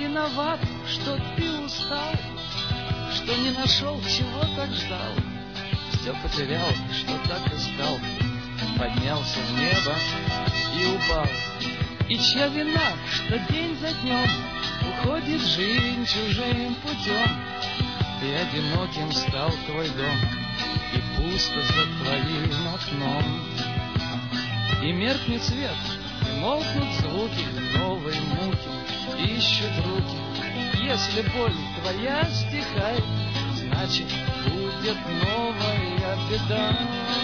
виноват, что ты устал, что не нашел, чего так ждал, все потерял, что так искал, поднялся в небо и упал. И чья вина, что день за днем уходит жизнь чужим путем, и одиноким стал твой дом, и пусто за твоим окном. И меркнет свет, и молкнут звуки, новые муки ищут руки. Если боль твоя стихает, значит будет новая беда.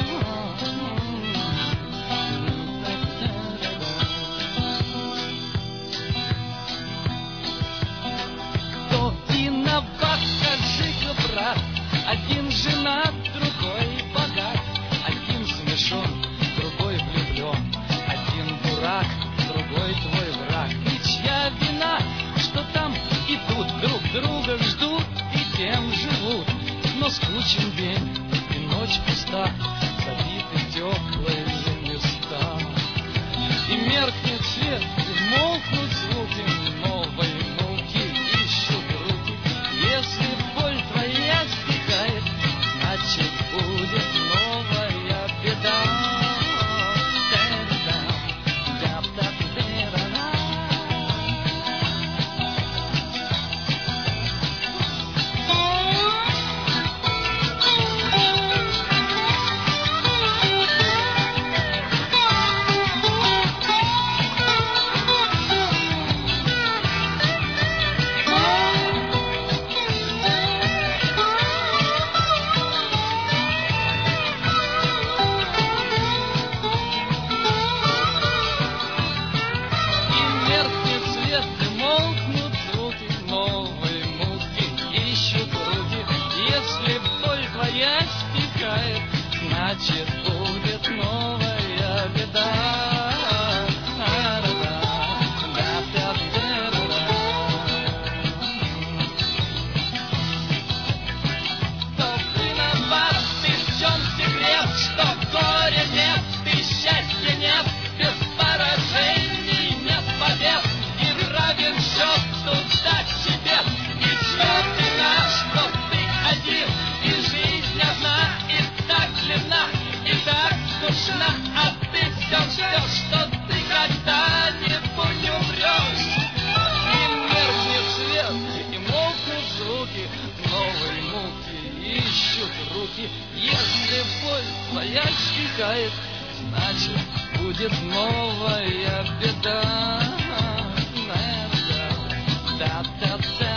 Кто виноват, скажи-ка, брат? Один женат, другой богат, один смешон, другой влюблен, один дурак, другой твой враг. И чья вина, что там и тут друг друга ждут и тем живут, но скучен день и ночь пуста, забиты теплые места. И меркнет свет, и молкнут звуки, новые муки ищут руки. Если боль твоя стихает, значит будет новая беда. Значит, будет новая беда. Кто виноват, ты в чем секрет, что горя нет и счастья нет, без поражений нет побед, и равен счет туда тебе. И чья вина, что ты один, и жизнь одна, и так длинна, и так скучна, а ты все ждешь, что ты когда-нибудь умрешь. И меркнет свет, и молкнут звуки, новые муки ищут руки. Если боль твоя стихает, значит будет новая беда. Да-да-да.